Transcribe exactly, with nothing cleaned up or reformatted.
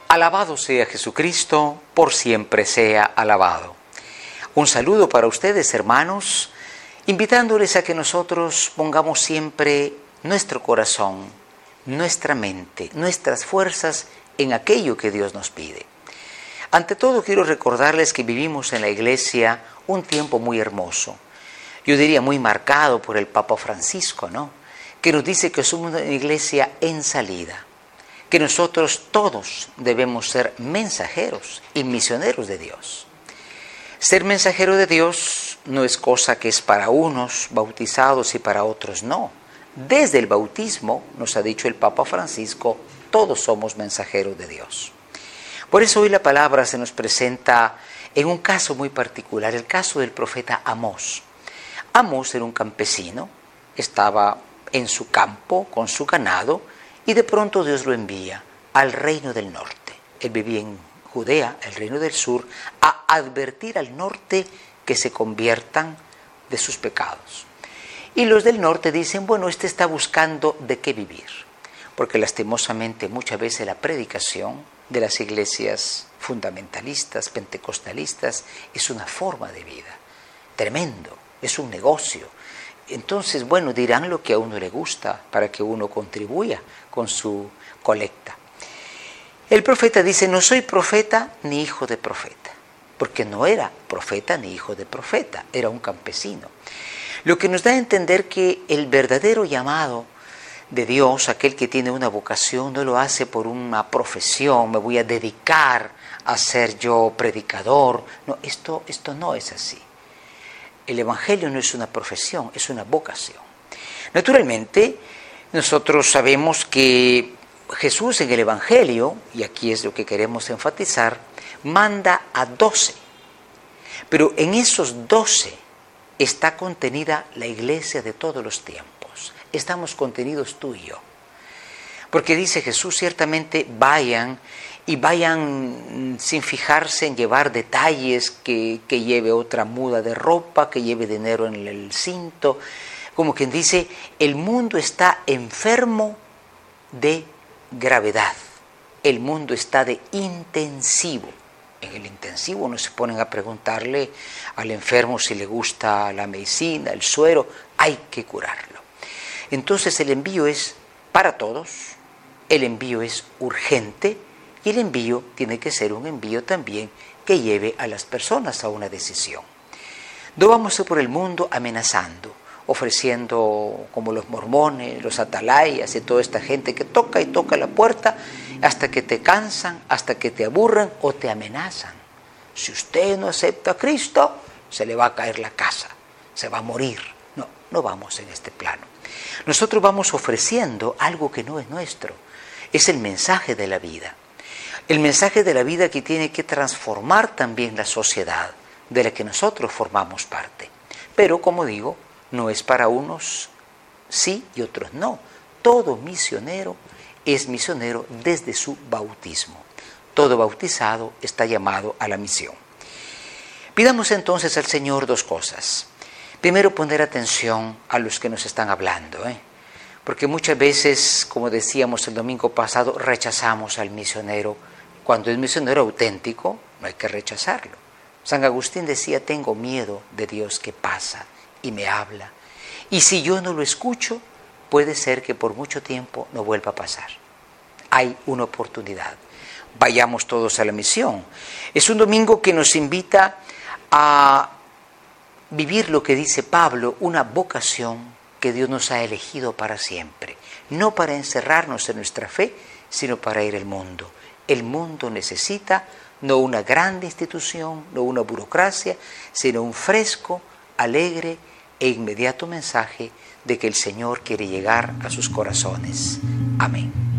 Alabado sea Jesucristo, por siempre sea alabado. Un saludo para ustedes, hermanos, invitándoles a que nosotros pongamos siempre nuestro corazón, nuestra mente, nuestras fuerzas en aquello que Dios nos pide. Ante todo, quiero recordarles que vivimos en la Iglesia un tiempo muy hermoso. Yo diría muy marcado por el Papa Francisco, ¿no? Que nos dice que somos una Iglesia en salida, que nosotros todos debemos ser mensajeros y misioneros de Dios. Ser mensajero de Dios no es cosa que es para unos bautizados y para otros no. Desde el bautismo, nos ha dicho el Papa Francisco, todos somos mensajeros de Dios. Por eso hoy la palabra se nos presenta en un caso muy particular, el caso del profeta Amós. Amós era un campesino, estaba en su campo con su ganado y de pronto Dios lo envía al reino del norte. Él vivía en Judea, el reino del sur, a advertir al norte que se conviertan de sus pecados. Y los del norte dicen, bueno, este está buscando de qué vivir, porque lastimosamente muchas veces la predicación de las iglesias fundamentalistas, pentecostalistas, es una forma de vida, tremendo, es un negocio. Entonces, bueno, dirán lo que a uno le gusta para que uno contribuya con su colecta. El profeta dice, no soy profeta ni hijo de profeta, porque no era profeta ni hijo de profeta, era un campesino. Lo que nos da a entender que el verdadero llamado de Dios, aquel que tiene una vocación, no lo hace por una profesión, me voy a dedicar a ser yo predicador. No, esto, esto no es así. El Evangelio no es una profesión, es una vocación. Naturalmente, nosotros sabemos que Jesús en el Evangelio, y aquí es lo que queremos enfatizar, manda a doce. Pero en esos doce está contenida la iglesia de todos los tiempos. Estamos contenidos tú y yo. Porque dice Jesús, ciertamente vayan y vayan sin fijarse en llevar detalles, que, que lleve otra muda de ropa, que lleve dinero en el cinto. Como quien dice, el mundo está enfermo de gravedad. El mundo está de intensivo. En el intensivo no se ponen a preguntarle al enfermo si le gusta la medicina, el suero, hay que curarlo. Entonces el envío es para todos, el envío es urgente y el envío tiene que ser un envío también que lleve a las personas a una decisión. No vamos a ir por el mundo amenazando, ofreciendo como los mormones, los atalayas y toda esta gente que toca y toca la puerta hasta que te cansan, hasta que te aburren o te amenazan. Si usted no acepta a Cristo, se le va a caer la casa, se va a morir. No, no vamos en este plano. Nosotros vamos ofreciendo algo que no es nuestro. Es el mensaje de la vida. El mensaje de la vida que tiene que transformar también la sociedad de la que nosotros formamos parte. Pero, como digo, no es para unos sí y otros no. Todo misionero es misionero desde su bautismo. Todo bautizado está llamado a la misión. Pidamos entonces al Señor dos cosas. Primero, poner atención a los que nos están hablando, ¿eh? Porque muchas veces, como decíamos el domingo pasado, rechazamos al misionero. Cuando es misionero auténtico, no hay que rechazarlo. San Agustín decía, tengo miedo de Dios que pasa y me habla. Y si yo no lo escucho, puede ser que por mucho tiempo no vuelva a pasar. Hay una oportunidad. Vayamos todos a la misión. Es un domingo que nos invita a vivir lo que dice Pablo, una vocación que Dios nos ha elegido para siempre. No para encerrarnos en nuestra fe, sino para ir al mundo. El mundo necesita no una grande institución, no una burocracia, sino un fresco, alegre e inmediato mensaje de que el Señor quiere llegar a sus corazones. Amén.